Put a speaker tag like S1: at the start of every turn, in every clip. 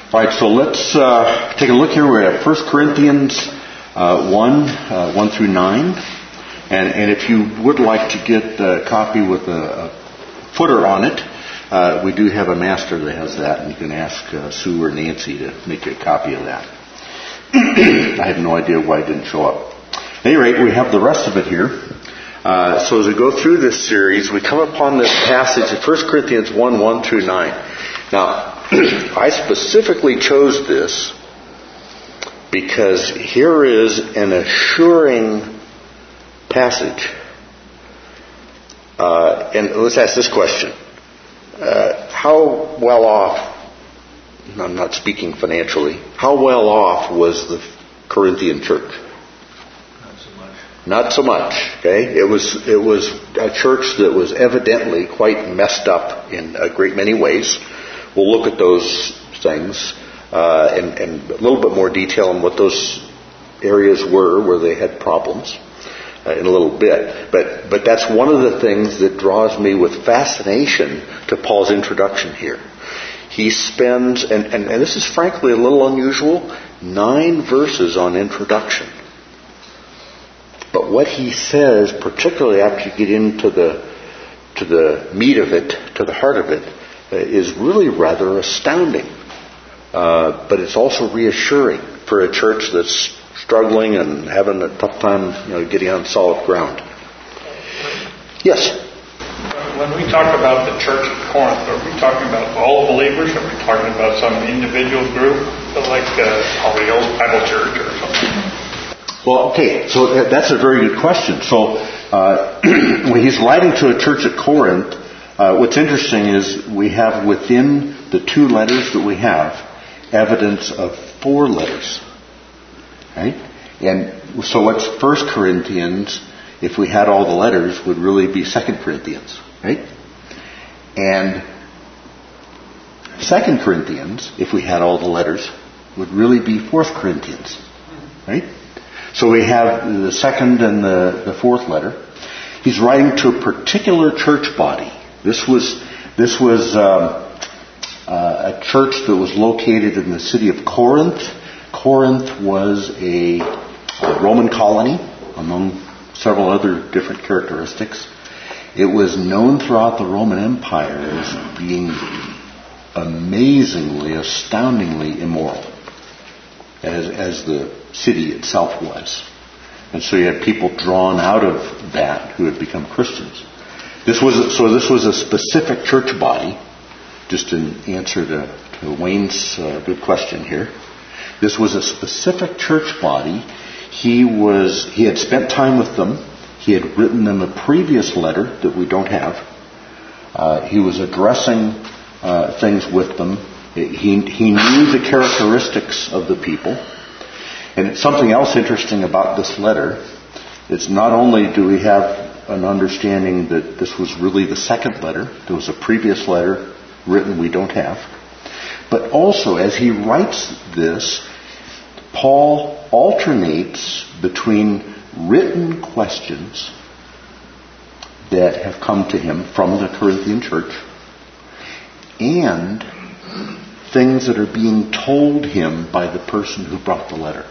S1: All right, so let's take a look here. We're at 1 Corinthians 1 through 9. And if you would like to get a copy with a footer on it, we do have a master that has that, and you can ask Sue or Nancy to make you a copy of that. I have no idea why it didn't show up. At any rate, we have the rest of it here. So as we go through this series, we come upon this passage of 1 Corinthians 1 through 9. Now, I specifically chose this because here is an assuring passage. And let's ask this question. How well off, I'm not speaking financially, how well off was the Corinthian church? Not so much. Okay, it was a church that was evidently quite messed up in a great many ways. We'll look at those things and a little bit more detail on what those areas were where they had problems in a little bit. But that's one of the things that draws me with fascination to Paul's introduction here. He spends, and this is frankly a little unusual, 9 verses on introduction. But what he says, particularly after you get into the meat of it, to the heart of it, is really rather astounding. But it's also reassuring for a church that's struggling and having a tough time, getting on solid ground. Yes?
S2: When we talk about the church at Corinth, are we talking about all believers? Are we talking about some individual group, like Holy Ghost Bible Church or something?
S1: Well, okay, so that's a very good question. So when he's writing to a church at Corinth, what's interesting is we have within the 2 letters that we have evidence of 4 letters. Right? And so what's 1 Corinthians, if we had all the letters, would really be 2 Corinthians. Right? And 2 Corinthians, if we had all the letters, would really be 4 Corinthians. Right? So we have the 2nd and the 4th letter. He's writing to a particular church body. This was a church that was located in the city of Corinth. Corinth was a Roman colony, among several other different characteristics. It was known throughout the Roman Empire as being amazingly, astoundingly immoral, as the city itself was. And so you had people drawn out of that who had become Christians. This was a specific church body, just in answer to Wayne's good question here. This was a specific church body. He had spent time with them. He had written them a previous letter that we don't have. He was addressing things with them. He knew the characteristics of the people. And it's something else interesting about this letter. It's not only do we have an understanding that this was really the 2nd letter, there was a previous letter written we don't have, but also as he writes this, Paul alternates between written questions that have come to him from the Corinthian church and things that are being told him by the person who brought the letter.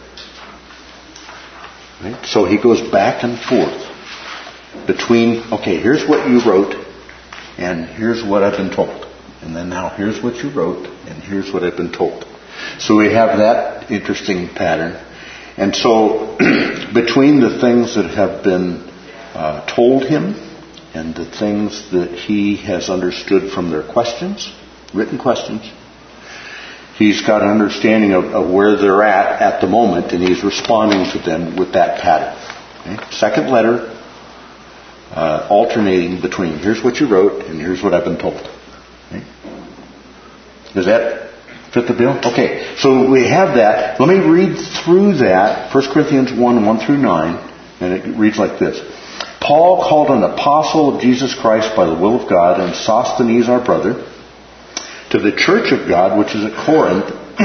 S1: Right? So he goes back and forth between, okay, here's what you wrote, and here's what I've been told. And then now here's what you wrote, and here's what I've been told. So we have that interesting pattern. And so between the things that have been told him and the things that he has understood from their questions, written questions, he's got an understanding of where they're at the moment, and he's responding to them with that pattern. Okay? 2nd letter, alternating between here's what you wrote and here's what I've been told. Okay? Does that fit the bill? Okay, so we have that. Let me read through that, 1 Corinthians 1 through 9, and it reads like this. Paul, called an apostle of Jesus Christ by the will of God, and Sosthenes our brother, to the church of God which is at Corinth,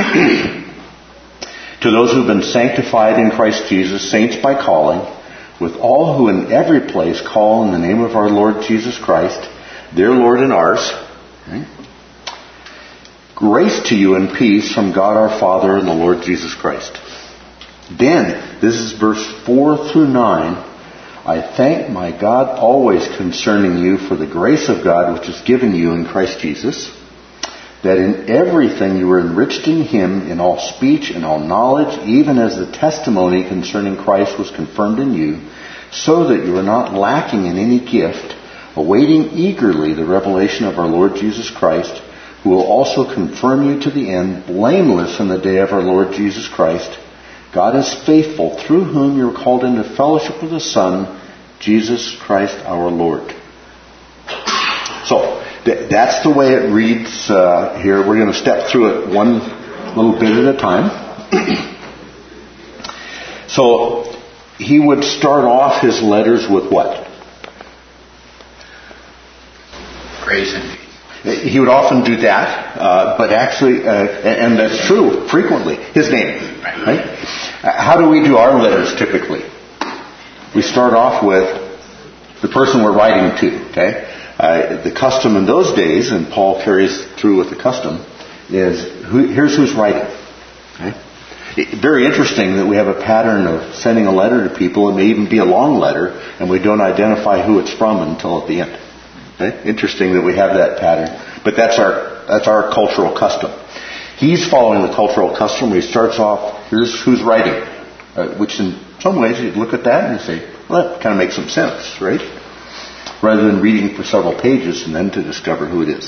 S1: to those who have been sanctified in Christ Jesus, saints by calling, with all who in every place call in the name of our Lord Jesus Christ, their Lord and ours. Okay? Grace to you and peace from God our Father and the Lord Jesus Christ. Then, this is verse 4 through 9, I thank my God always concerning you for the grace of God which is given you in Christ Jesus, that in everything you were enriched in Him, in all speech and all knowledge, even as the testimony concerning Christ was confirmed in you, so that you are not lacking in any gift, awaiting eagerly the revelation of our Lord Jesus Christ, who will also confirm you to the end, blameless in the day of our Lord Jesus Christ. God is faithful, through whom you are called into fellowship with the Son, Jesus Christ our Lord. So, that's the way it reads here. We're going to step through it one little bit at a time. So, he would start off his letters with what?
S3: Grace and peace.
S1: He would often do that, but actually, and that's true frequently, his name. Right? How do we do our letters typically? We start off with the person we're writing to, okay? The custom in those days, and Paul carries through with the custom, is here's who's writing. Okay? Very interesting that we have a pattern of sending a letter to people. It may even be a long letter, and we don't identify who it's from until at the end. Okay? Interesting that we have that pattern, but that's our cultural custom. He's following the cultural custom where he starts off, here's who's writing, which in some ways you look at that and you say, well, that kind of makes some sense, right? Rather than reading for several pages and then to discover who it is.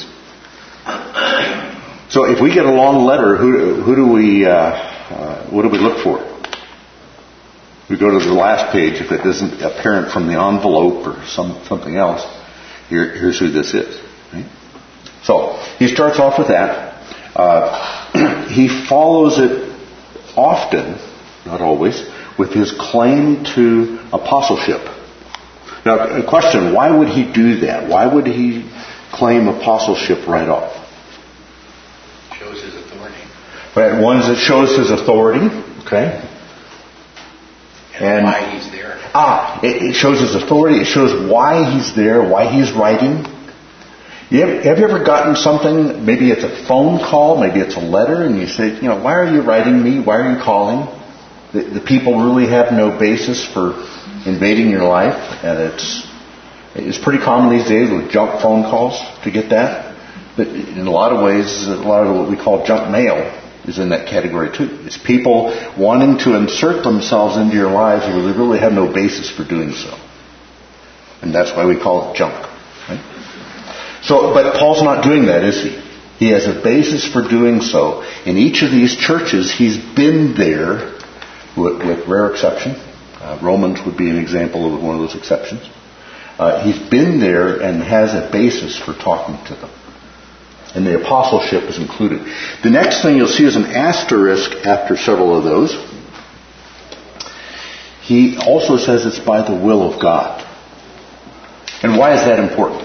S1: So if we get a long letter, what do we look for? We go to the last page if it isn't apparent from the envelope or something else. Here's who this is. Right? So he starts off with that. He follows it often, not always, with his claim to apostleship. Now, a question, why would he do that? Why would he claim apostleship right off?
S3: Shows his authority.
S1: Right, one is it shows his authority, okay?
S3: And why he's there.
S1: It shows his authority. It shows why he's there, why he's writing. Have you ever gotten something, maybe it's a phone call, maybe it's a letter, and you say, why are you writing me? Why are you calling? The people really have no basis for invading your life, and it's pretty common these days with junk phone calls to get that. But in a lot of ways, a lot of what we call junk mail is in that category too. It's people wanting to insert themselves into your lives where they really have no basis for doing so. And that's why we call it junk. Right? So, but Paul's not doing that, is he? He has a basis for doing so. In each of these churches, he's been there, with rare exception. Romans would be an example of one of those exceptions. He's been there and has a basis for talking to them. And the apostleship is included. The next thing you'll see is an asterisk after several of those. He also says it's by the will of God. And why is that important?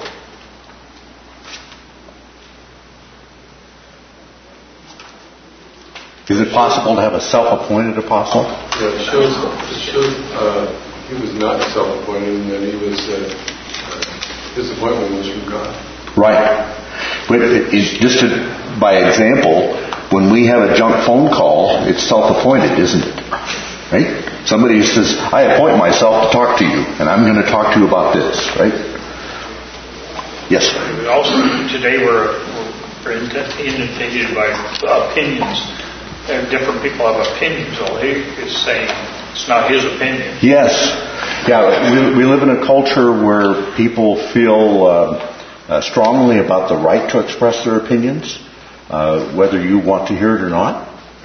S1: Is it possible to have a self-appointed apostle?
S4: Yeah, it shows he was not self-appointed and that his appointment was from God.
S1: Right. But by example, when we have a junk phone call, it's self-appointed, isn't it? Right? Somebody says, I appoint myself to talk to you, and I'm going to talk to you about this, right? Yes?
S2: Also, today we're inundated by opinions. Different people have opinions. Well, he is saying it's not his opinion.
S1: Yes. Yeah, we live in a culture where people feel strongly about the right to express their opinions, whether you want to hear it or not.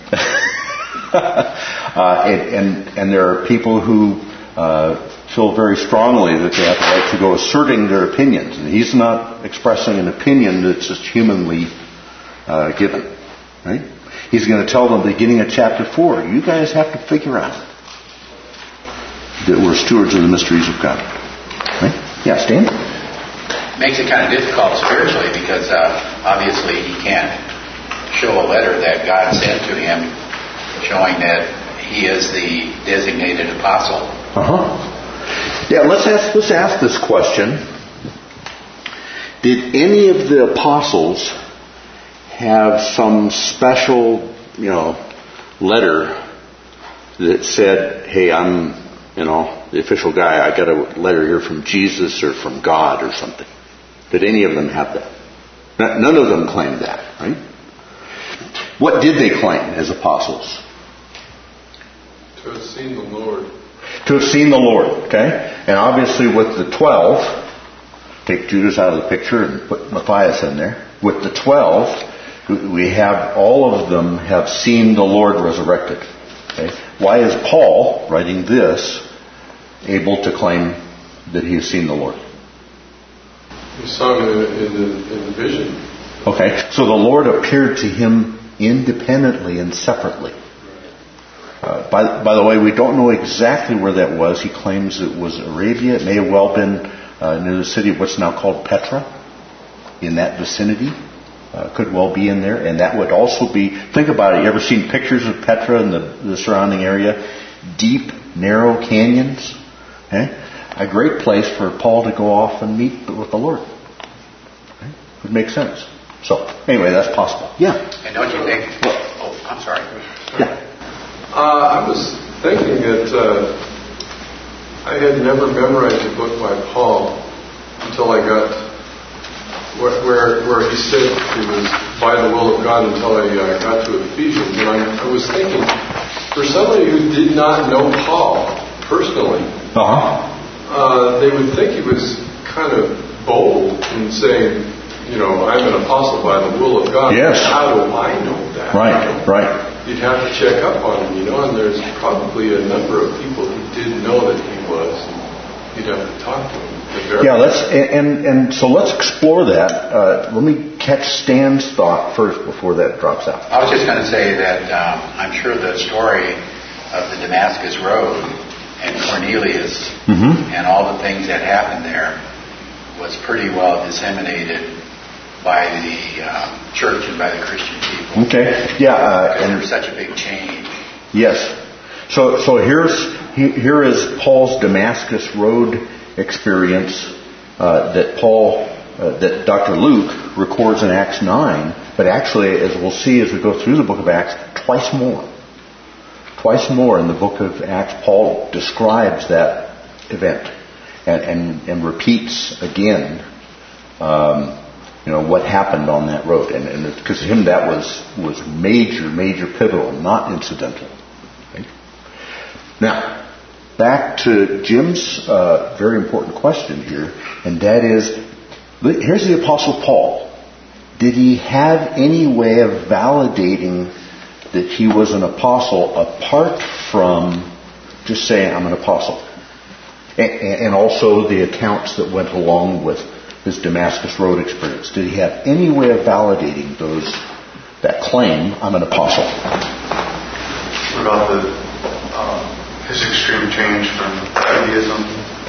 S1: And there are people who feel very strongly that they have the right to go asserting their opinions. And he's not expressing an opinion that's just humanly given. Right? He's going to tell them, beginning at chapter 4, you guys have to figure out that we're stewards of the mysteries of God. Right? Yeah, Stan?
S3: Makes it kind of difficult spiritually because obviously he can't show a letter that God sent to him showing that he is the designated apostle.
S1: Yeah, let's ask this question. Did any of the apostles have some special, letter that said, hey, I'm, the official guy, I got a letter here from Jesus or from God or something? Did any of them have that? None of them claimed that, right? What did they claim as apostles?
S4: To have seen the Lord.
S1: To have seen the Lord, okay? And obviously with the 12, take Judas out of the picture and put Matthias in there. With the 12, we have all of them have seen the Lord resurrected. Okay? Why is Paul, writing this, able to claim that he has seen the Lord?
S4: He saw him in the vision.
S1: Okay, so the Lord appeared to him independently and separately. By the way, we don't know exactly where that was. He claims it was Arabia. It may have well been near the city of what's now called Petra, in that vicinity. Could well be in there. And that would also be, think about it, you ever seen pictures of Petra and the surrounding area? Deep, narrow canyons. Okay? A great place for Paul to go off and meet with the Lord. Okay? Would make sense. So, anyway, that's possible. Yeah.
S3: And don't you think... I'm sorry.
S1: Yeah.
S4: I was thinking that I had never memorized a book by Paul until I got where he said he was by the will of God until I got to Ephesians. And I was thinking, for somebody who did not know Paul personally, they would think he was kind of bold in saying, I'm an apostle by the will of God.
S1: Yes.
S4: How do I know that?
S1: Right.
S4: You'd have to check up on him, and there's probably a number of people who didn't know that he was. You'd have to talk to him.
S1: Yeah, so let's explore that. Let me catch Stan's thought first before that drops out.
S3: I was just going to say that I'm sure the story of the Damascus Road and Cornelius and all the things that happened there was pretty well disseminated by the church and by the Christian people.
S1: Okay, yeah.
S3: And there's such a big change.
S1: Yes. So here is Paul's Damascus Road experience that Dr. Luke records in Acts 9, but actually, as we'll see as we go through the book of Acts, twice more. Twice more in the book of Acts, Paul describes that event and repeats again what happened on that road. And because to him that was major, pivotal, not incidental. Okay? Now, back to Jim's very important question here, and that is, here's the Apostle Paul. Did he have any way of validating that he was an apostle apart from just saying, I'm an apostle? And also the accounts that went along with his Damascus Road experience. Did he have any way of validating that claim, I'm an apostle?
S5: What about his extreme change from Judaism?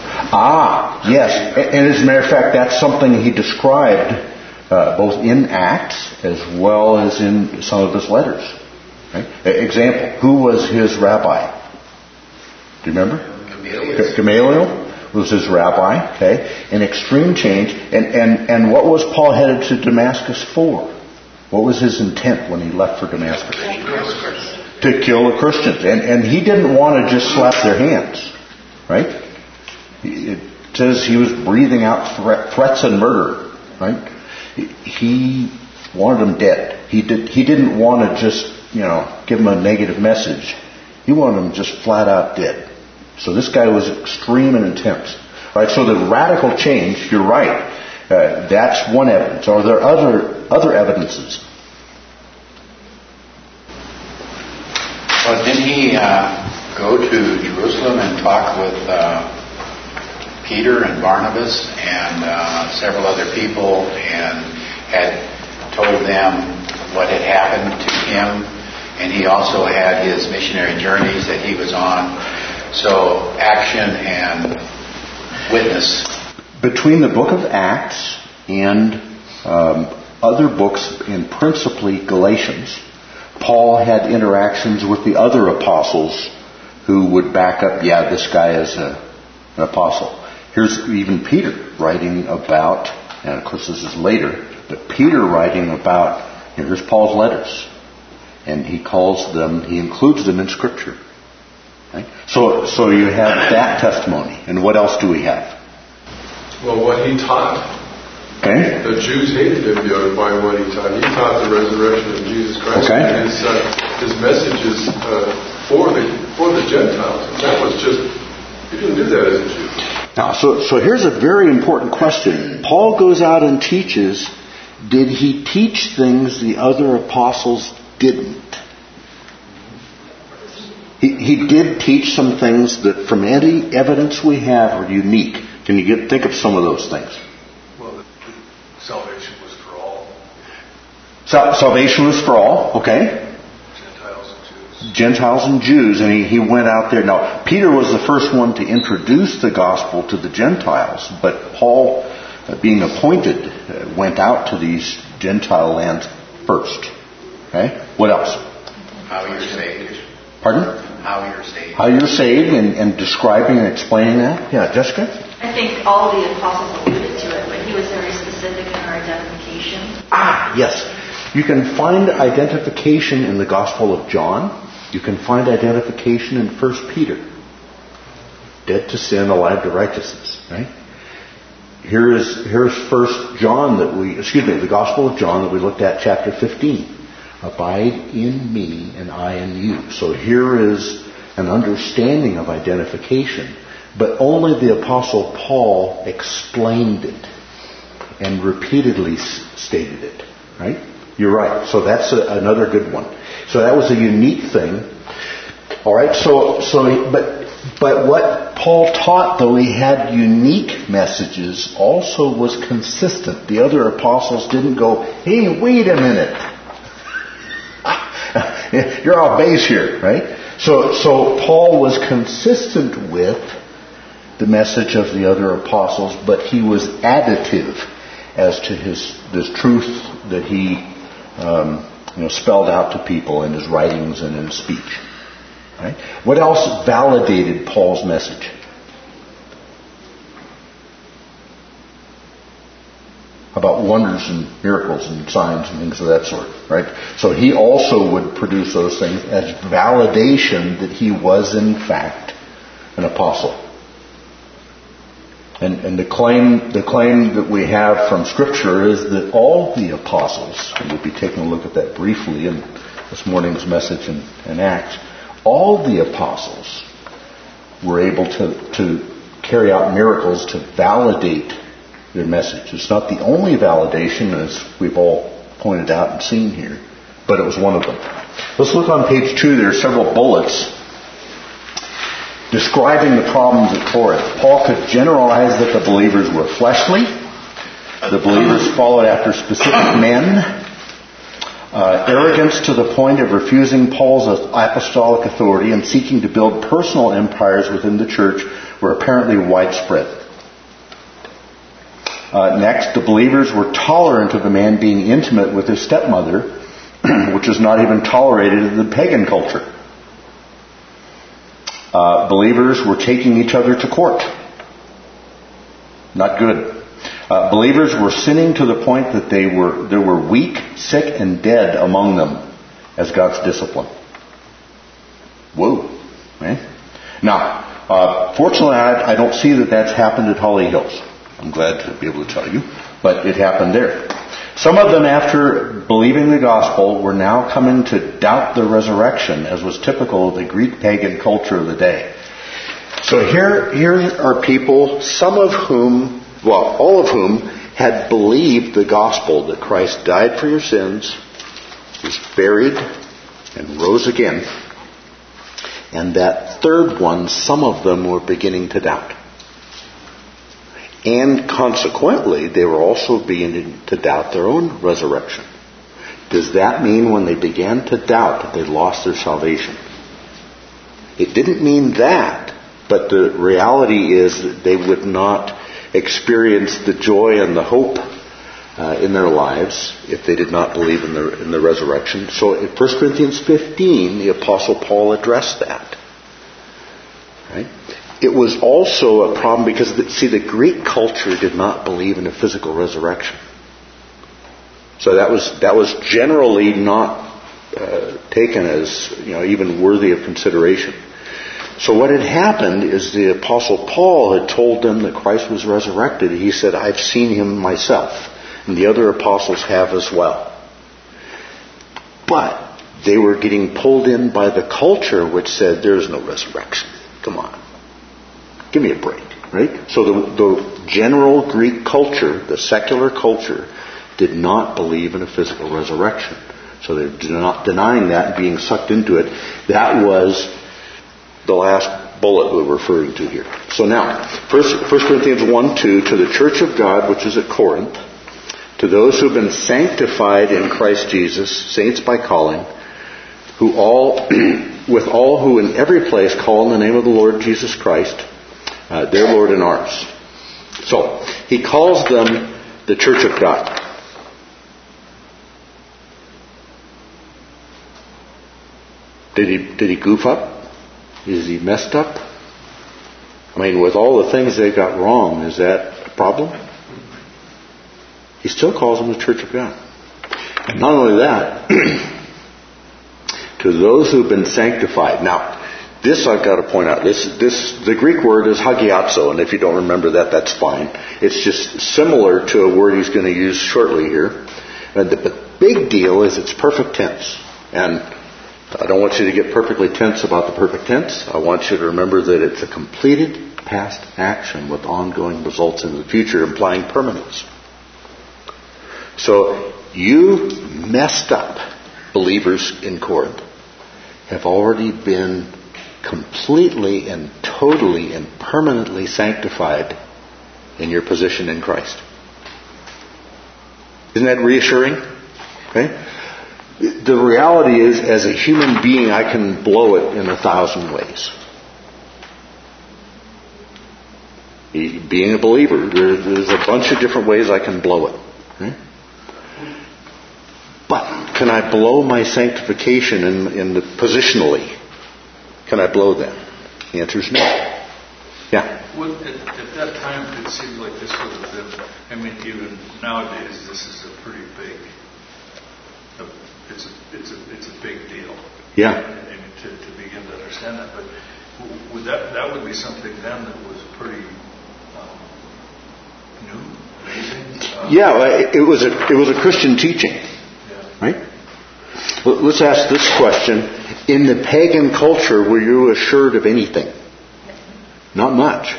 S1: Yes. And as a matter of fact, that's something he described both in Acts as well as in some of his letters. Right? Example, who was his rabbi? Do you remember? Gamaliel was his rabbi. Okay, an extreme change. And what was Paul headed to Damascus for? What was his intent when he left for Damascus? To kill the Christians. And he didn't want to just slap their hands. Right? It says he was breathing out threats and murder. Right? He wanted them dead. He didn't want to just give them a negative message. He wanted them just flat out dead. So this guy was extreme and intense. Right? So the radical change, you're right. That's one evidence. Are there other evidences?
S3: Well, didn't he go to Jerusalem and talk with Peter and Barnabas and several other people and had told them what had happened to him? And he also had his missionary journeys that he was on. So action and witness. Between
S1: the book of Acts and other books, and principally Galatians, Paul had interactions with the other apostles who would back up, this guy is an apostle. Here's even Peter writing about, and of course this is later, but Peter writing about Here's Paul's letters. And he includes them in Scripture. Right? So you have that testimony. And what else do we have?
S4: Well, what he taught.
S1: Okay.
S4: The Jews hated him by what he taught. He taught the resurrection of Jesus Christ.
S1: Okay.
S4: And his message is for the Gentiles. And that was just, he didn't do that as a Jew.
S1: Now, so here's a very important question. Paul goes out and teaches. Did he teach things the other apostles didn't? He did teach some things that, from any evidence we have, are unique. Can you think of some of those things?
S5: Well, salvation was for all.
S1: Salvation was for all, okay. Gentiles and Jews, and he went out there. Now, Peter was the first one to introduce the gospel to the Gentiles, but Paul, being appointed, went out to these Gentile lands first. Okay? What else?
S3: How you're saved.
S1: Pardon?
S3: How you're saved.
S1: How you're saved, and describing and explaining that. Yeah, Jessica?
S6: I think all the apostles alluded to it, but he was very specific in our identification.
S1: Yes. You can find identification in the Gospel of John. You can find identification in 1 Peter. Dead to sin, alive to righteousness. Right? Here's 1 John the Gospel of John that we looked at, chapter 15. Abide in me and I in you. So here is an understanding of identification. But only the Apostle Paul explained it and repeatedly stated it. Right? You're right. So that's another good one. So that was a unique thing. All right. But what Paul taught, though he had unique messages, also was consistent. The other apostles didn't go, hey, wait a minute. You're off base here, right? So Paul was consistent with the message of the other apostles, but he was additive as to this truth that he spelled out to people in his writings and in his speech. Right? What else validated Paul's message? About wonders and miracles and signs and things of that sort, right? So he also would produce those things as validation that he was in fact an apostle. And the claim that we have from Scripture is that all the apostles, and we'll be taking a look at that briefly in this morning's message in Acts, all the apostles were able to carry out miracles to validate their message. It's not the only validation, as we've all pointed out and seen here, but it was one of them. Let's look on page 2. There are several bullets describing the problems at Corinth. Paul could generalize that the believers were fleshly. The believers followed after specific men. Arrogance to the point of refusing Paul's apostolic authority and seeking to build personal empires within the church were apparently widespread. Next, the believers were tolerant of the man being intimate with his stepmother, which is not even tolerated in the pagan culture. Believers were taking each other to court. Not good. Believers were sinning to the point that there were weak, sick, and dead among them as God's discipline. Whoa. Okay? Now, fortunately, I don't see that that's happened at Holly Hills. I'm glad to be able to tell you, but it happened there. Some of them, after believing the gospel, were now coming to doubt the resurrection, as was typical of the Greek pagan culture of the day. So here are people, all of whom had believed the gospel that Christ died for your sins, was buried, and rose again. And that third one, some of them were beginning to doubt. And consequently, they were also beginning to doubt their own resurrection. Does that mean when they began to doubt that they lost their salvation? It didn't mean that, but the reality is that they would not experience the joy and the hope in their lives if they did not believe in the resurrection. So in 1 Corinthians 15, the Apostle Paul addressed that. Right? It was also a problem because, the Greek culture did not believe in a physical resurrection. So that was generally not taken as even worthy of consideration. So what had happened is the Apostle Paul had told them that Christ was resurrected. He said, "I've seen him myself, and the other apostles have as well." But they were getting pulled in by the culture which said, "There's no resurrection. Come on. Give me a break." Right? So the general Greek culture, the secular culture, did not believe in a physical resurrection. So they're not denying that and being sucked into it. That was the last bullet we're referring to here. So now, 1 Corinthians 1:2, to the church of God, which is at Corinth, to those who have been sanctified in Christ Jesus, saints by calling, with all who in every place call on the name of the Lord Jesus Christ, their Lord and ours. So, he calls them the church of God. Did he goof up? Is he messed up? I mean, with all the things they got wrong, is that a problem? He still calls them the church of God. And not only that, to those who've been sanctified. Now, this I've got to point out. The Greek word is hagiazo, and if you don't remember that, that's fine. It's just similar to a word he's going to use shortly here. And the big deal is it's perfect tense. And I don't want you to get perfectly tense about the perfect tense. I want you to remember that it's a completed past action with ongoing results in the future, implying permanence. So you messed up believers in Corinth have already been completely and totally and permanently sanctified in your position in Christ. Isn't that reassuring? Okay? The reality is, as a human being, I can blow it in 1,000 ways. Being a believer, there's a bunch of different ways I can blow it. Okay? But can I blow my sanctification in the positionally? Can I blow that? The answer is no. Yeah.
S5: Well, at that time, it seemed like this would have been. I mean, even nowadays, this is a pretty big. It's a big deal.
S1: Yeah.
S5: I mean, to begin to understand that, but that would be something then that was pretty new, amazing.
S1: It was a Christian teaching. Right? Let's ask this question. In the pagan culture, were you assured of anything? Not much.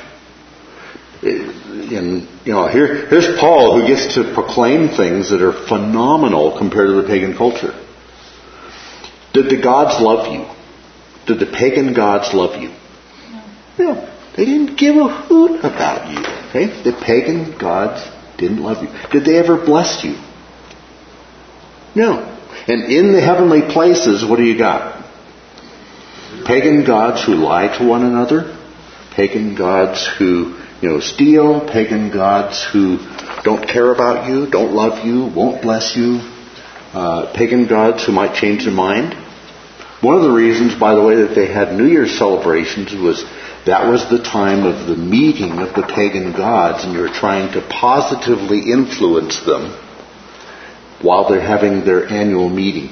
S1: Here's Paul, who gets to proclaim things that are phenomenal compared to the pagan culture. Did the gods love you? Did the pagan gods love you? No. They didn't give a hoot about you. Okay? The pagan gods didn't love you. Did they ever bless you? No. And in the heavenly places, what do you got? Pagan gods who lie to one another. Pagan gods who, steal. Pagan gods who don't care about you, don't love you, won't bless you. Pagan gods who might change their mind. One of the reasons, by the way, that they had New Year's celebrations was that was the time of the meeting of the pagan gods, and you were trying to positively influence them while they're having their annual meeting.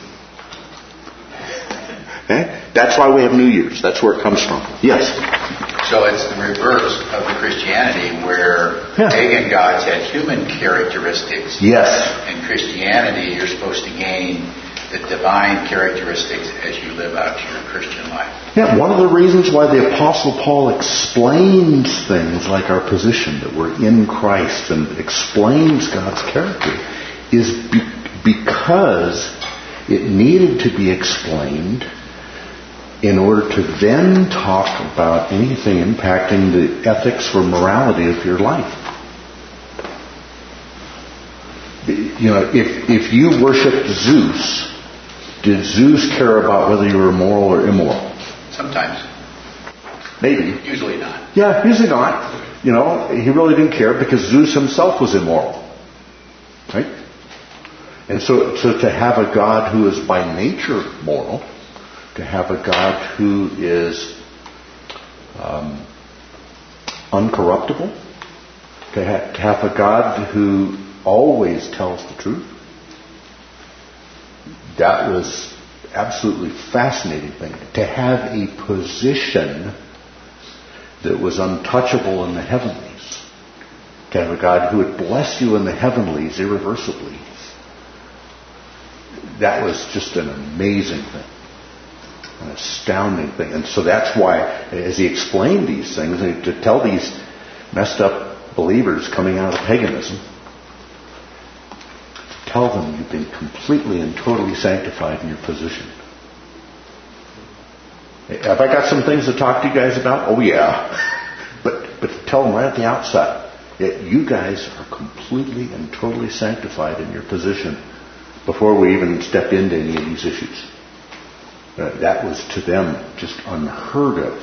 S1: Okay? That's why we have New Year's. That's where it comes from. Yes?
S3: So it's the reverse of the Christianity where pagan gods had human characteristics.
S1: Yes.
S3: In Christianity, you're supposed to gain the divine characteristics as you live out your Christian life.
S1: Yeah, one of the reasons why the Apostle Paul explains things like our position, that we're in Christ, and explains God's character, is because it needed to be explained in order to then talk about anything impacting the ethics or morality of your life. If you worshipped Zeus, did Zeus care about whether you were moral or immoral?
S3: Sometimes.
S1: Maybe.
S3: Usually not.
S1: Yeah, usually not. He really didn't care because Zeus himself was immoral. Right? And so to have a God who is by nature moral, to have a God who is uncorruptible, to have a God who always tells the truth, That was absolutely fascinating thing. To have a position that was untouchable in the heavenlies. To have a God who would bless you in the heavenlies irreversibly. That was just an amazing thing. An astounding thing. And so that's why, as he explained these things, to tell these messed up believers coming out of paganism, tell them you've been completely and totally sanctified in your position. Have I got some things to talk to you guys about? Oh yeah. But tell them right at the outset that you guys are completely and totally sanctified in your position before we even stepped into any of these issues. That was to them just unheard of.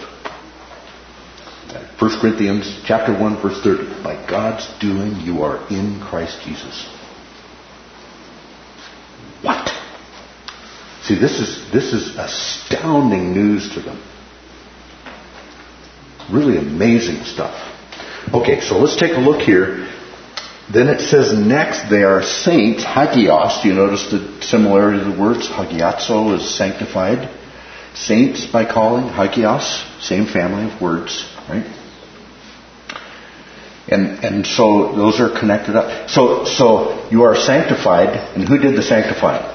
S1: 1 Corinthians chapter 1 verse 30. By God's doing you are in Christ Jesus. What? See, this is astounding news to them. Really amazing stuff. Okay, so let's take a look here. Then it says next they are saints, hagios. Do you notice the similarity of the words? Hagiazo is sanctified. Saints by calling, hagios, same family of words, right? And so those are connected up. So you are sanctified, and who did the sanctifying?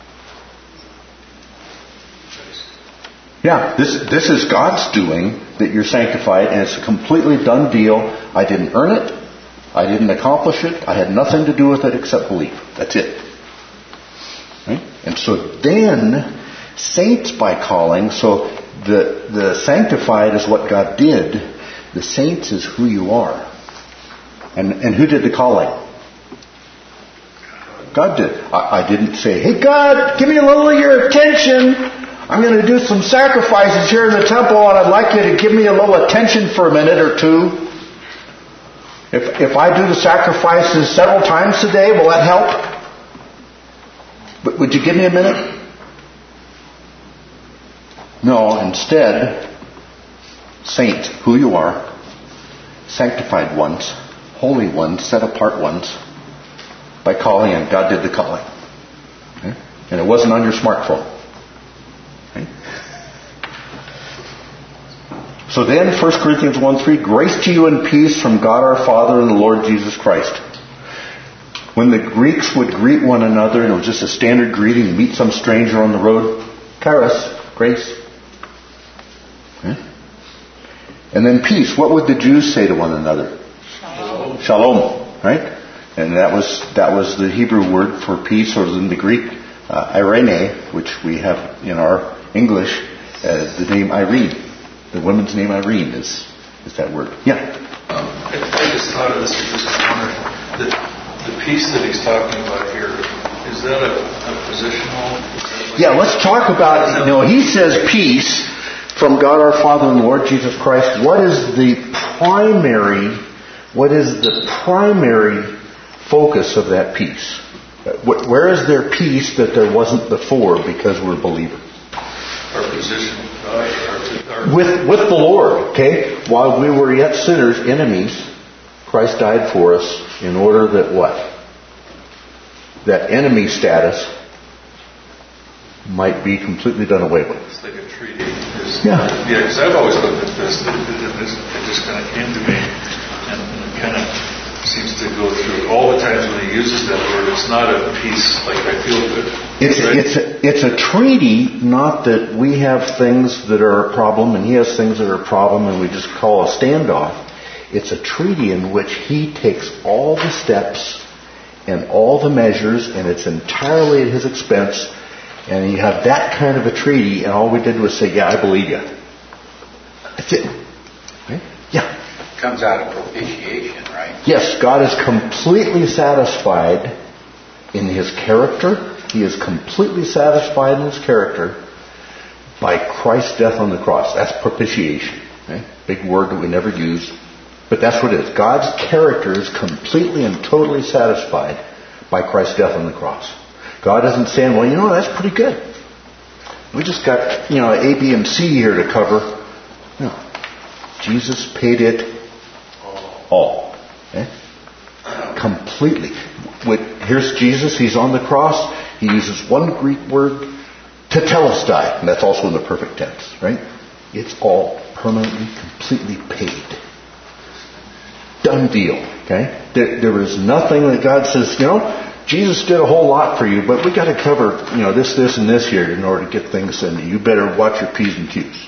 S1: Yeah, this is God's doing that you're sanctified, and it's a completely done deal. I didn't earn it. I didn't accomplish it. I had nothing to do with it except belief. That's it. Right? And so then, saints by calling, so the sanctified is what God did. The saints is who you are. And who did the calling? God did. I didn't say, hey God, give me a little of your attention. I'm going to do some sacrifices here in the temple, and I'd like you to give me a little attention for a minute or two. If I do the sacrifices several times today, will that help? But would you give me a minute? No, instead, saint, who you are, sanctified ones, holy ones, set apart ones, by calling, and God did the calling. Okay? And it wasn't on your smartphone. Okay? So then, 1 Corinthians 1:3, grace to you and peace from God our Father and the Lord Jesus Christ. When the Greeks would greet one another, and it was just a standard greeting, meet some stranger on the road, charis, grace. Okay? And then peace. What would the Jews say to one another? Shalom. Shalom, right? And that was the Hebrew word for peace, or in the Greek, Irene, which we have in our English, the name Irene. The woman's name Irene is that word. Yeah.
S5: I just thought of this and just wondered, the peace that he's talking about here, is that a positional?
S1: Yeah, let's talk about, he says peace from God our Father and the Lord Jesus Christ. What is the primary focus of that peace? Where is there peace that there wasn't before because we're believers?
S5: Our position.
S1: With the Lord, okay? While we were yet sinners, enemies, Christ died for us in order that what? That enemy status might be completely done away with.
S5: It's like a treaty.
S1: Yeah.
S5: Yeah, because I've always looked at this, it just kind of came to me, and it kind of seems to go through all the times when he uses that word. It's not a peace like I feel good.
S1: It's a treaty, not that we have things that are a problem and he has things that are a problem and we just call a standoff. It's a treaty in which he takes all the steps and all the measures, and it's entirely at his expense, and you have that kind of a treaty, and all we did was say, yeah, I believe you. That's it. Right? Yeah.
S3: It comes out of propitiation, right?
S1: Yes, God is completely satisfied in his character. He is completely satisfied in his character by Christ's death on the cross. That's propitiation. Okay? Big word that we never use. But that's what it is. God's character is completely and totally satisfied by Christ's death on the cross. God isn't saying, well, that's pretty good. We just got, A, B, and C here to cover. No. Jesus paid it all. Okay? Completely. Here's Jesus. He's on the cross. He uses one Greek word, tetelestai, and that's also in the perfect tense, right? It's all permanently, completely paid. Done deal, okay? There is nothing that God says, Jesus did a whole lot for you, but we got to cover, this, and this here in order to get things, and you better watch your P's and Q's.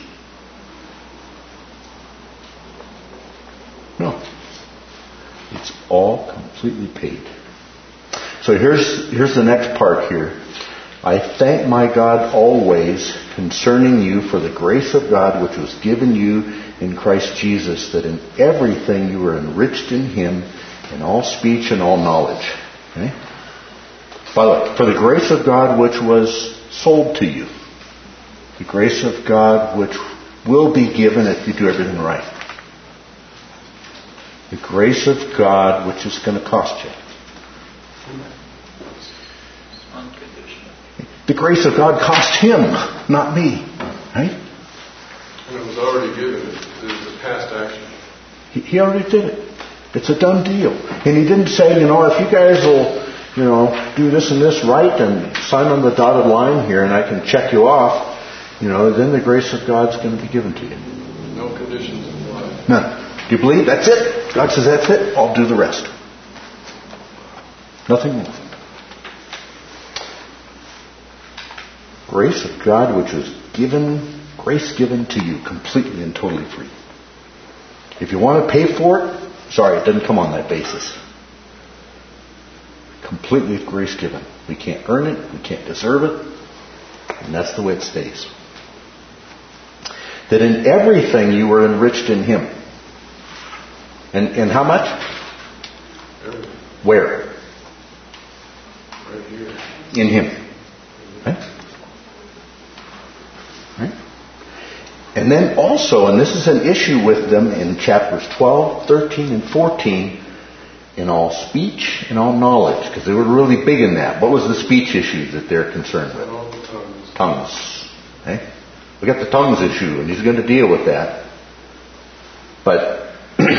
S1: No. It's all completely paid. So here's the next part here. I thank my God always concerning you for the grace of God which was given you in Christ Jesus, that in everything you were enriched in Him in all speech and all knowledge. Okay? By the way, for the grace of God which was sold to you. The grace of God which will be given if you do everything right. The grace of God which is going to cost you. The grace of God cost Him, not me. Right?
S4: And it was already given. It was a past action.
S1: He already did it. It's a done deal. And He didn't say, if you guys will, do this and this right and sign on the dotted line here and I can check you off, then the grace of God's going to be given to you.
S4: No conditions applied.
S1: None. Do you believe? That's it. God says that's it. I'll do the rest. Nothing more. Grace of God which was grace given to you completely and totally free. If you want to pay for it, it doesn't come on that basis. Completely grace given. We can't earn it, we can't deserve it, and that's the way it stays. That in everything you were enriched in Him. And how much?
S4: Everything.
S1: Where?
S4: Right here.
S1: In Him. Right? And then also, and this is an issue with them in chapters 12, 13, and 14, in all speech and all knowledge, because they were really big in that. What was the speech issue that they're concerned with?
S4: All the tongues.
S1: Tongues. Okay? We got the tongues issue, and he's going to deal with that. But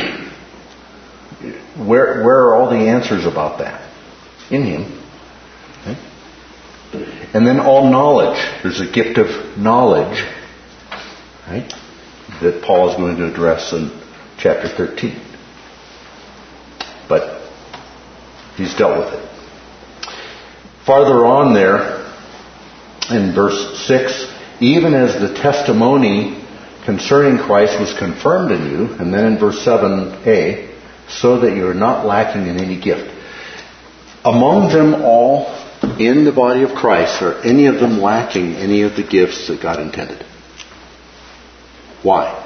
S1: where are all the answers about that? In Him. Okay? And then all knowledge. There's a gift of knowledge, right, that Paul is going to address in chapter 13. But he's dealt with it. Farther on there, in verse 6, even as the testimony concerning Christ was confirmed in you, and then in verse 7a, so that you are not lacking in any gift. Among them all in the body of Christ, are any of them lacking any of the gifts that God intended? Why?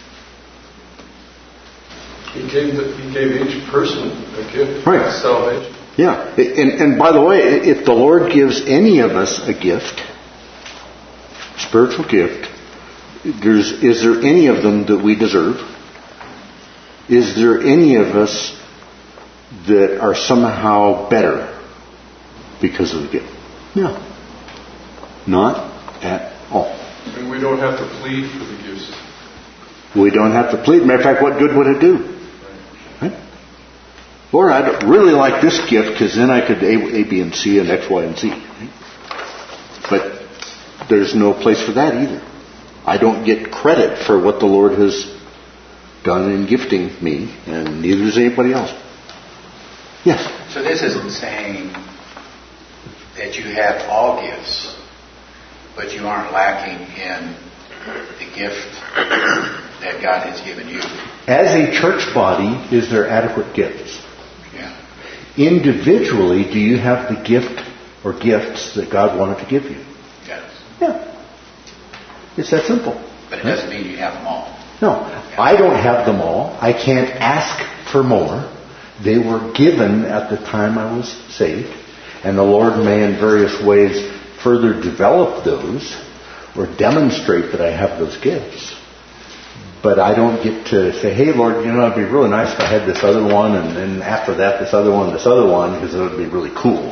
S4: He gave each person a gift
S1: Right.
S4: of salvation.
S1: Yeah. And by the way, if the Lord gives any of us a gift, spiritual gift, is there any of them that we deserve? Is there any of us that are somehow better because of the gift? No. Not at all.
S4: And we don't have to plead for the gifts.
S1: We don't have to plead. Matter of fact, what good would it do? Right? Lord, I'd really like this gift because then I could A, B, and C, and X, Y, and Z. Right? But there's no place for that either. I don't get credit for what the Lord has done in gifting me, and neither does anybody else. Yes?
S3: So this isn't saying that you have all gifts, but you aren't lacking in the gift that God has given you.
S1: As a church body, is there adequate gifts?
S3: Yeah.
S1: Individually, do you have the gift or gifts that God wanted to give you?
S3: Yes.
S1: Yeah. It's that simple.
S3: But it doesn't mean you have them all.
S1: No. I don't have them all. I can't ask for more. They were given at the time I was saved. And the Lord may in various ways further develop those or demonstrate that I have those gifts. But I don't get to say, hey, Lord, it'd be really nice if I had this other one, and then after that, this other one, because it would be really cool,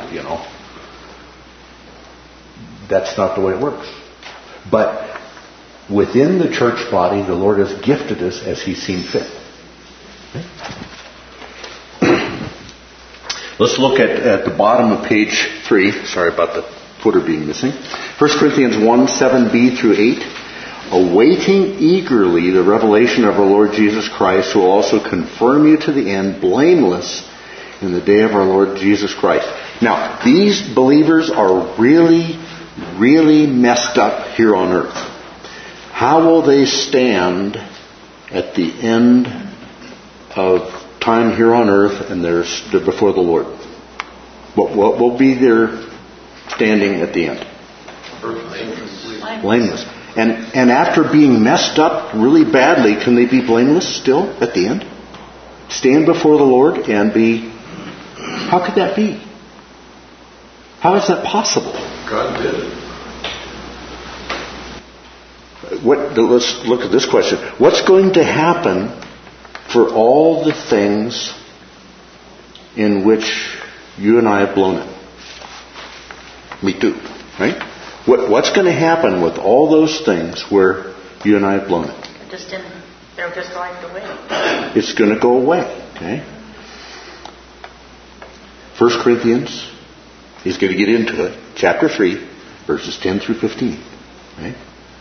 S1: That's not the way it works. But within the church body, the Lord has gifted us as He's seen fit. Okay? Let's look at the bottom of page 3. Sorry about the footer being missing. 1 Corinthians 1, 7b through 8. Awaiting eagerly the revelation of our Lord Jesus Christ, who will also confirm you to the end, blameless in the day of our Lord Jesus Christ. Now, these believers are really, really messed up here on earth. How will they stand at the end of time here on earth and they're before the Lord? What will be their standing at the end? Blameless. And after being messed up really badly, can they be blameless still at the end? Stand before the Lord and be... How could that be? How is that possible?
S4: God did it.
S1: Let's look at this question. What's going to happen for all the things in which you and I have blown it? Me too, right? What's going to happen with all those things where you and I have blown it?
S6: They're just like the way.
S1: It's going to go away, okay? 1 Corinthians, he's going to get into it, chapter 3, verses 10 through 15, right?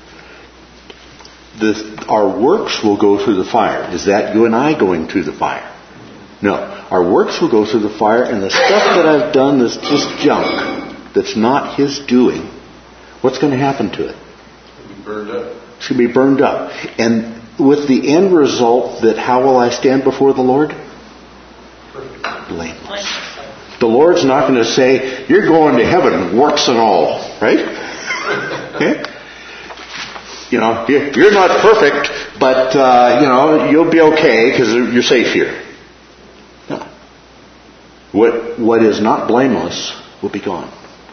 S1: Our works will go through the fire. Is that you and I going through the fire? No. Our works will go through the fire, and the stuff that I've done is just junk that's not His doing. What's going to happen to it?
S4: It'll be burned up.
S1: It's going to be burned up. And with the end result that how will I stand before the Lord? Blameless. The Lord's not going to say, you're going to heaven, works and all, right? Okay? You know, you're not perfect, but, you'll be okay because you're safe here. No. What is not blameless will be gone.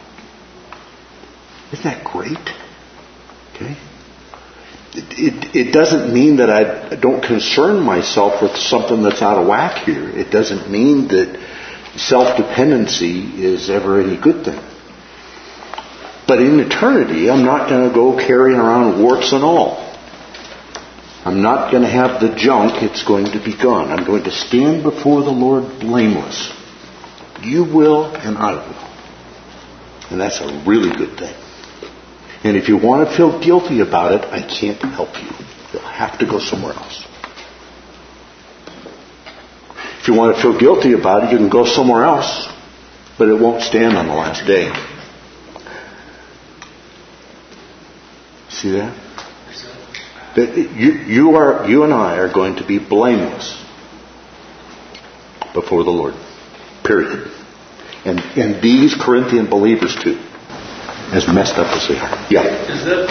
S1: Isn't that great? Okay. It doesn't mean that I don't concern myself with something that's out of whack here. It doesn't mean that self-dependency is ever any good thing. But in eternity, I'm not going to go carrying around warts and all. I'm not going to have the junk. It's going to be gone. I'm going to stand before the Lord blameless. You will and I will. And that's a really good thing. And if you want to feel guilty about it, I can't help you. You'll have to go somewhere else. If you want to feel guilty about it, you can go somewhere else. But it won't stand on the last day. See that? You and I are going to be blameless before the Lord. Period. And these Corinthian believers too. As messed up as they are. Yeah.
S5: Is that,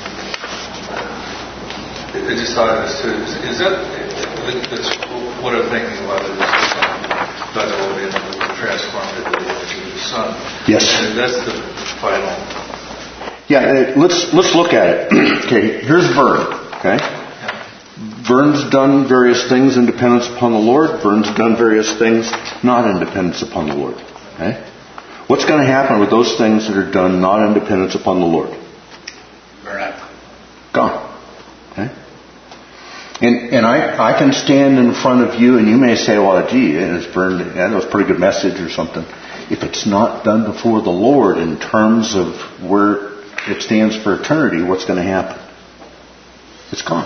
S5: I just thought of this too, is that, that's what I'm thinking about it, God will be transformed into the image of His Son.
S1: Yes.
S5: And that's the final.
S1: Yeah, let's look at it. Okay, here's Vern. Okay? Vern's done various things in dependence upon the Lord. Vern's done various things not in dependence upon the Lord. Okay? What's going to happen with those things that are done not in dependence upon the Lord?
S3: Burn up.
S1: Gone. Okay? And I can stand in front of you and you may say, well, gee, it's burned. Yeah, that was a pretty good message or something. If it's not done before the Lord in terms of where it stands for eternity, what's going to happen? It's gone.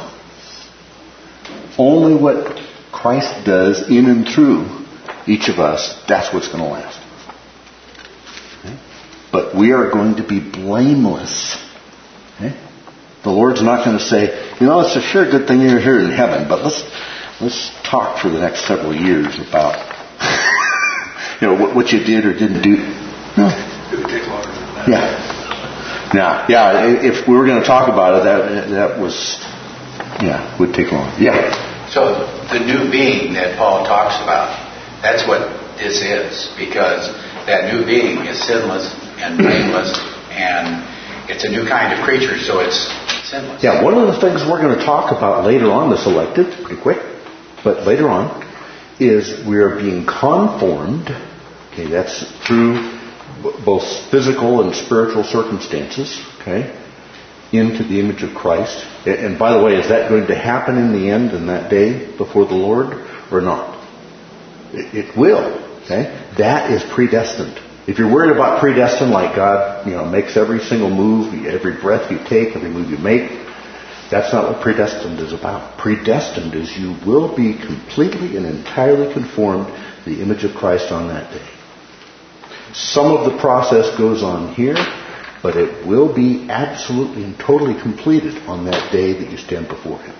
S1: Only what Christ does in and through each of us, that's what's going to last. Okay? But we are going to be blameless. Okay? The Lord's not going to say, it's a sure good thing you're here in heaven, but let's talk for the next several years about what you did or didn't do. No.
S5: It would take longer than that.
S1: Yeah. Yeah, if we were going to talk about it, that would take long. Yeah.
S3: So the new being that Paul talks about, that's what this is, because that new being is sinless and blameless, and it's a new kind of creature, so it's sinless. Yeah,
S1: one of the things we're going to talk about later on, this elected, pretty quick, but later on, is we are being conformed, okay, that's through both physical and spiritual circumstances, okay, into the image of Christ. And by the way, is that going to happen in the end, in that day, before the Lord, or not? It will, okay? That is predestined. If you're worried about predestined, like God, makes every single move, every breath you take, every move you make, that's not what predestined is about. Predestined is you will be completely and entirely conformed to the image of Christ on that day. Some of the process goes on here, but it will be absolutely and totally completed on that day that you stand before Him.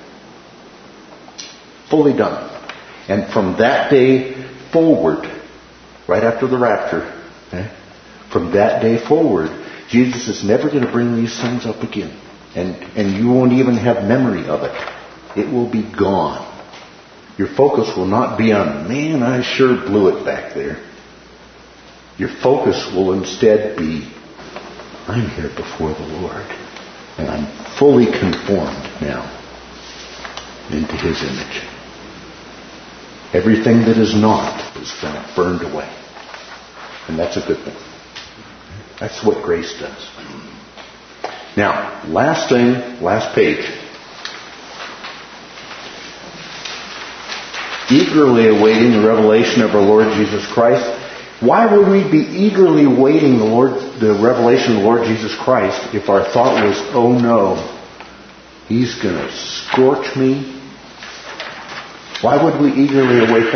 S1: Fully done. And from that day forward, right after the rapture, from that day forward, Jesus is never going to bring these things up again. And you won't even have memory of it. It will be gone. Your focus will not be on, man, I sure blew it back there. Your focus will instead be, I'm here before the Lord. And I'm fully conformed now into His image. Everything that is not is burned away. And that's a good thing. That's what grace does. Now, last thing, last page. Eagerly awaiting the revelation of our Lord Jesus Christ. Why would we be eagerly awaiting the revelation of the Lord Jesus Christ if our thought was, oh no, He's going to scorch me? Why would we eagerly await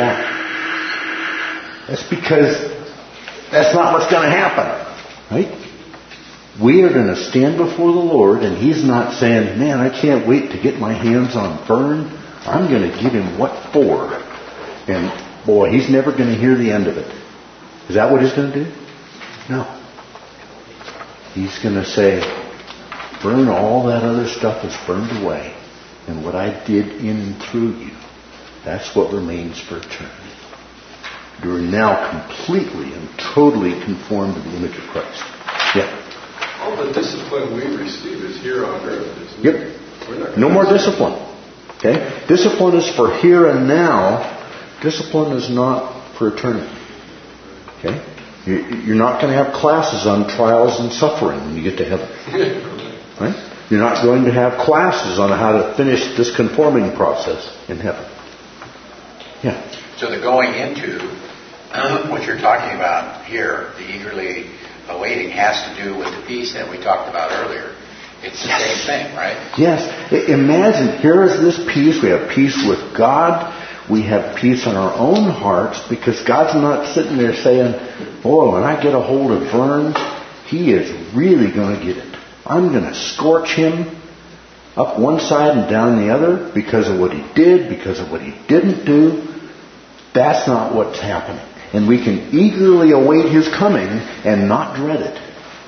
S1: that? That's because that's not what's going to happen. Right? We are going to stand before the Lord, and He's not saying, man, I can't wait to get my hands on Vern. I'm going to give him what for. And boy, he's never going to hear the end of it. Is that what He's going to do? No. He's going to say, Vern, all that other stuff is burned away. And what I did in and through you, that's what remains for eternity. You are now completely and totally conformed to the image of Christ. Yeah.
S4: All the discipline we receive is here on earth, isn't
S1: Yep.
S4: it?
S1: No more discipline. Okay? Discipline is for here and now. Discipline is not for eternity. Okay? You're not going to have classes on trials and suffering when you get to heaven. Right? You're not going to have classes on how to finish this conforming process in heaven. Yeah.
S3: So the going into what you're talking about here, the eagerly awaiting, has to do with the peace that we talked about earlier. It's the same thing, right?
S1: Yes. Imagine, here is this peace. We have peace with God. We have peace in our own hearts because God's not sitting there saying, boy, when I get a hold of Vern, he is really going to get it. I'm going to scorch him up one side and down the other because of what he did, because of what he didn't do. That's not what's happening. And we can eagerly await His coming and not dread it.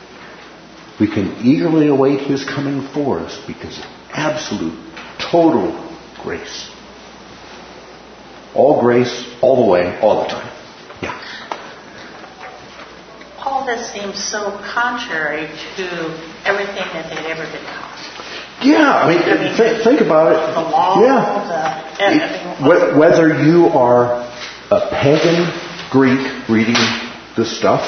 S1: We can eagerly await His coming for us because of absolute, total grace. All grace, all the way, all the time. Yeah.
S7: All this seems so contrary to everything that they'd ever been taught.
S1: Yeah, I mean think about it.
S7: The law,
S1: yeah. Whether you are a pagan Greek reading this stuff,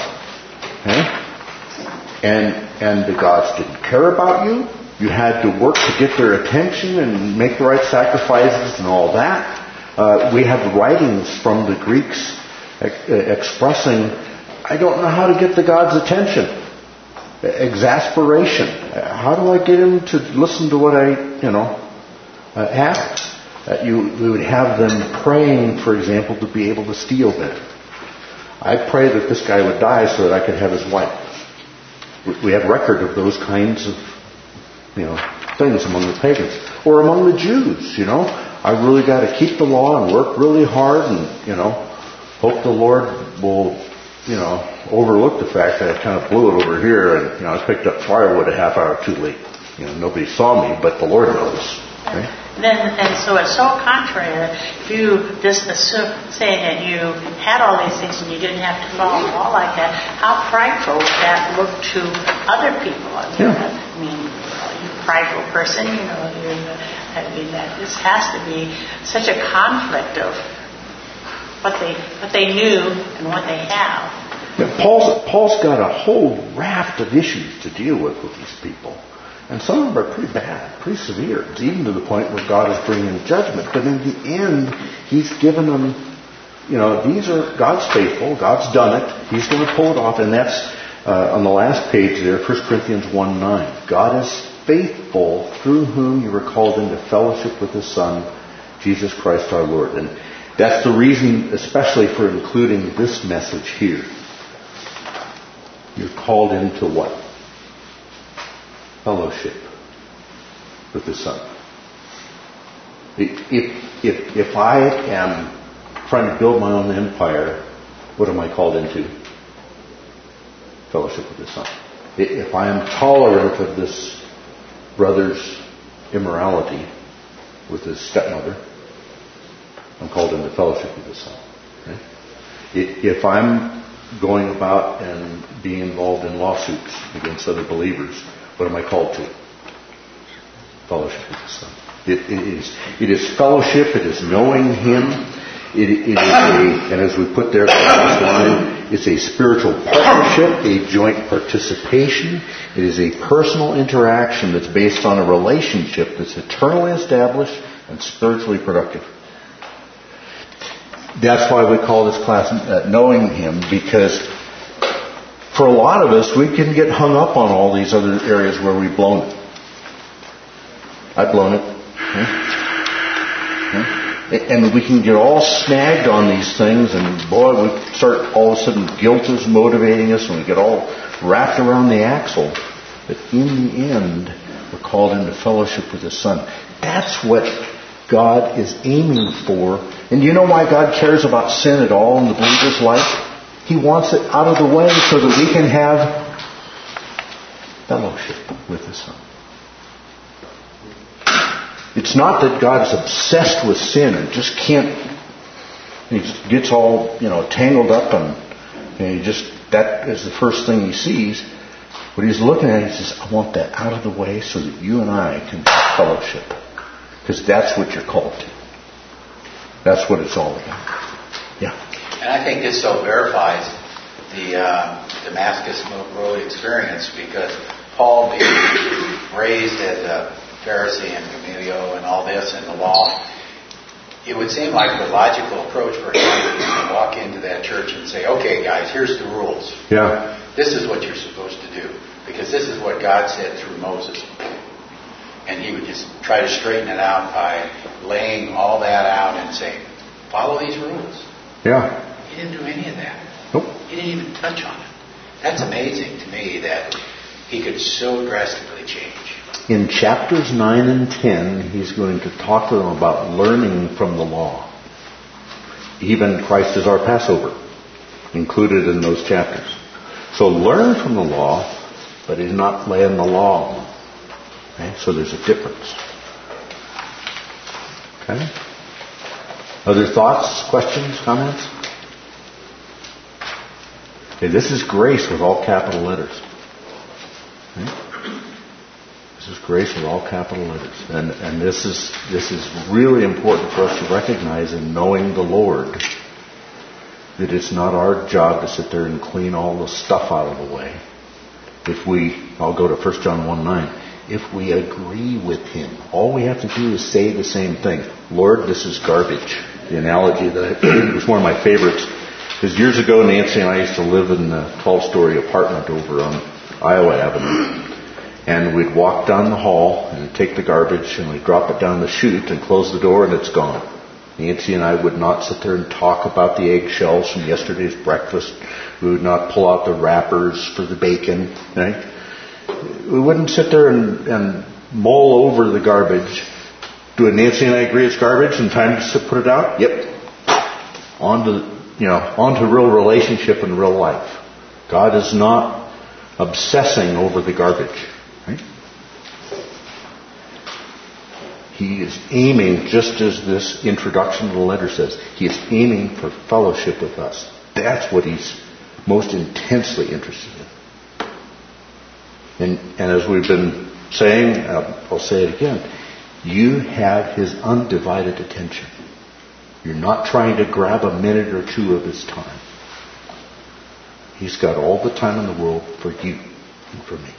S1: and the gods didn't care about you. You had to work to get their attention and make the right sacrifices and all that. We have writings from the Greeks expressing, I don't know how to get the God's attention. Exasperation. How do I get him to listen to what I, ask? We would have them praying, for example, to be able to steal better. I pray that this guy would die so that I could have his wife. We have record of those kinds of, things among the pagans. Or among the Jews, I really got to keep the law and work really hard and, hope the Lord will, overlook the fact that I kind of blew it over here and, I picked up firewood a half hour too late. Nobody saw me, but the Lord knows. Right?
S7: And so it's so contrary that if you just assume, saying that you had all these things and you didn't have to follow the law like that, how prideful would that look to other people? You prideful person, that this has to be such a conflict of what they knew and what they have.
S1: Yeah, Paul's got a whole raft of issues to deal with these people. And some of them are pretty bad, pretty severe. It's even to the point where God is bringing judgment. But in the end, He's given them these are, God's faithful. God's done it. He's going to pull it off. And that's on the last page there, 1 Corinthians 1:9. God is faithful, through whom you were called into fellowship with His Son, Jesus Christ our Lord. And that's the reason, especially for including this message here. You're called into what? Fellowship with the Son. If I am trying to build my own empire, what am I called into? Fellowship with the Son. If I am tolerant of this brother's immorality with his stepmother, I'm called into fellowship with the Son. Right? If I'm going about and being involved in lawsuits against other believers, what am I called to? Fellowship with the Son. It is fellowship. It is knowing Him. It is and as we put there in the last line, it's a spiritual partnership, a joint participation. It is a personal interaction that's based on a relationship that's eternally established and spiritually productive. That's why we call this class Knowing Him, because for a lot of us, we can get hung up on all these other areas where we've blown it. I've blown it. And we can get all snagged on these things, and boy, we start all of a sudden, guilt is motivating us, and we get all wrapped around the axle. But in the end, we're called into fellowship with His Son. That's what God is aiming for. And do you know why God cares about sin at all in the believer's life? He wants it out of the way so that we can have fellowship with His Son. It's not that God is obsessed with sin and just can't, he just gets all, tangled up and he just, that is the first thing He sees. What He's looking at, He says, I want that out of the way so that you and I can have fellowship. Because that's what you're called to. That's what it's all about. Yeah.
S3: And I think this so verifies the Damascus Road experience, because Paul being raised as a Pharisee and Gamaliel and all this and the law, it would seem like the logical approach for him to walk into that church and say, okay guys, here's the rules.
S1: Yeah.
S3: This is what you're supposed to do, because this is what God said through Moses. And he would just try to straighten it out by laying all that out and saying, follow these rules.
S1: Yeah.
S3: He didn't do any of that.
S1: Nope.
S3: He didn't even touch on it. That's amazing to me that he could so drastically change.
S1: In chapters 9 and 10, he's going to talk to them about learning from the law. Even Christ is our Passover, included in those chapters. So learn from the law, but he's not laying the law. Okay? So there's a difference. Okay? Other thoughts, questions, comments? Okay, this is grace with all capital letters. Okay? This is grace with all capital letters. And this is really important for us to recognize in knowing the Lord, that it's not our job to sit there and clean all the stuff out of the way. I'll go to 1 John 1:9. If we agree with Him, all we have to do is say the same thing. Lord, this is garbage. The analogy that was one of my favorites. Because years ago, Nancy and I used to live in a 12-story apartment over on Iowa Avenue. And we'd walk down the hall and take the garbage and we'd drop it down the chute and close the door and it's gone. Nancy and I would not sit there and talk about the eggshells from yesterday's breakfast. We would not pull out the wrappers for the bacon. Right? We wouldn't sit there and mull over the garbage. Do Nancy and I agree it's garbage and time to put it out? Yep. On to real relationship and real life. God is not obsessing over the garbage. Right? He is aiming, just as this introduction to the letter says, He is aiming for fellowship with us. That's what He's most intensely interested in. And as we've been saying, I'll say it again, you have His undivided attention. You're not trying to grab a minute or two of His time. He's got all the time in the world for you and for me.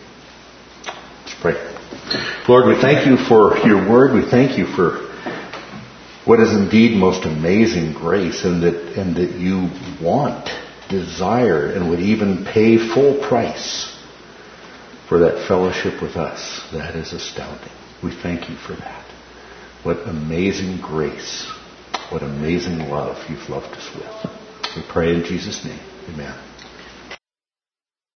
S1: Let's pray. Lord, we thank You for Your word. We thank You for What is indeed most amazing grace, and that you want, desire, and would even pay full price for that fellowship with us. That is astounding. We thank you for that. What amazing grace. What amazing love you've loved us with. We pray in Jesus' name. Amen.